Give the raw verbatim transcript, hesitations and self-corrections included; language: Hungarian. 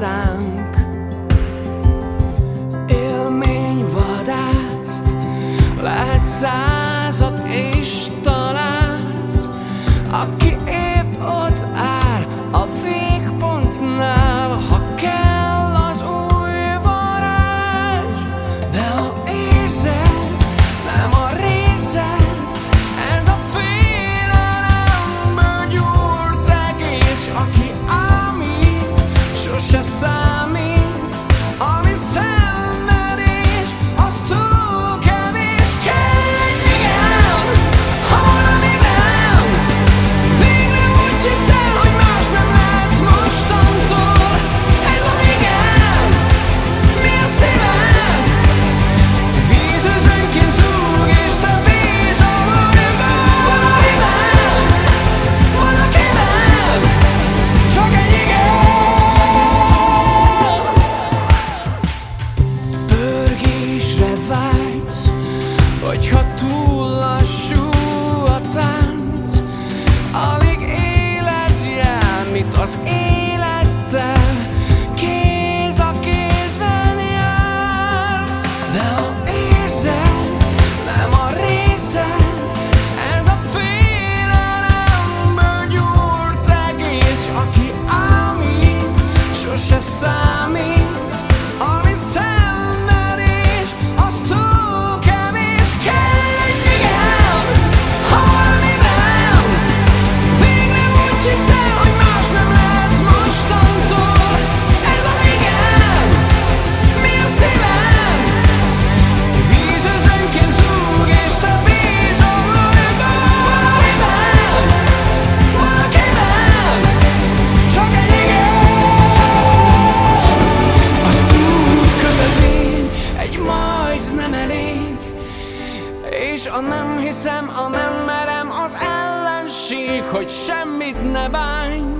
hozzánk. Élményvadászt, lehet százat is találsz, aki épp ott áll a végpontnál, ha kell az új varázs. De ha érzed, nem a részed, ez a félelemből gyúrt egész, aki ámít, sose számít, ami szenvedés, az túl kevés. Kell egy igen, ha valamiben végre úgy hiszel, hogy más nem lehet mostantól. Ez az igen, mi a szívem, vízözönként zúg, és te bízol önben. Valamiben, valakiben, csak egy igen. Pörgésre vágysz, hogyha túl lassú a tánc, alig élet jár, mit az élettel, kéz a kézben jársz. De ha érzed, nem a részed, ez a félelemből gyúrt egész, aki ámít, sose számít, ami szenvedés, az túl kevés. Kell egy igen, ha valamiben végre úgy hiszel, hogy más nem lehet mostantól. Ez az igen, mi a szívem, vízözönként zúg, és te bízol önben. Valamiben, valakiben, csak egy igen. Az út közepén egy majd nem elég, és a nem hiszem, a nem merem az ellenség, hogy semmit ne bánj.